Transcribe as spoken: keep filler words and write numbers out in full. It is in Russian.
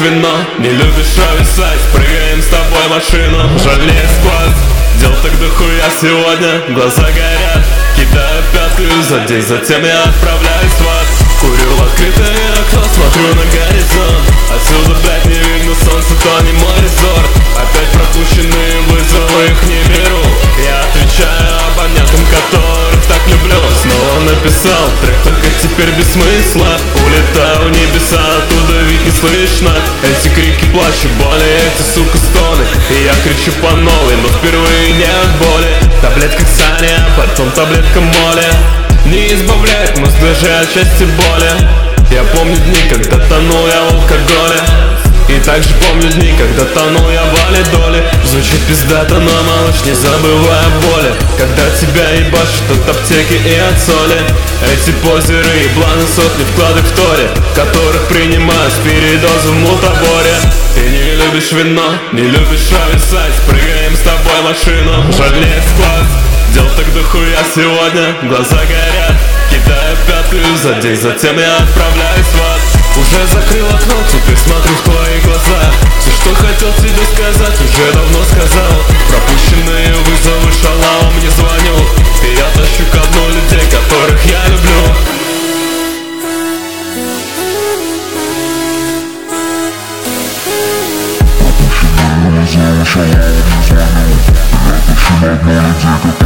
вино, не любишь ависать, прыгаем с тобой в машину. Жалеешь склад, дел так дохуя сегодня, глаза горят, кидаю пятую за день, затем я отправляюсь в ад. Курю в открытое окно, смотрю на горизонт, отсюда, блядь, не видно солнца, то не мой резорт. Опять пропущенные вызовы, их не беру, я отвечаю абонентам, которых так люблю. Снова написал трек, только теперь без смысла, улетаю в небеса, оттуда ведь не слышно. Эти крики, плачь и боли, эти, сука, стоны, и я кричу по новой, но впервые не от боли. Таблетка Саня, потом таблетка Моли, не избавляет мозг даже от части боли. Я помню дни, когда тонул я в алкоголе, и также помню дни, когда тонул я в валидоле. Звучит пиздато, но, малыш, не забывай о боли, когда тебя ебашут от аптеки и от соли. Эти позеры ебланы сотни вкладок в торе, которых принимают с передозу в мутаборе. Ты не любишь вино, не любишь ависать, прыгаем с тобой в машину. Жалеешь склад, дел так дохуя сегодня, глаза горят, кидаю пятую за день, затем я отправляюсь в ад. Уже закрыл окно, теперь смотрю в твои глаза. Все, что хотел тебе сказать, уже давно сказал. Пропущенные вызовы, шалава мне звоню, и я тащу ко дну людей, которых я люблю. Пропущенные вызовы, шалава мне звоню, и я тащу ко дну людей, которых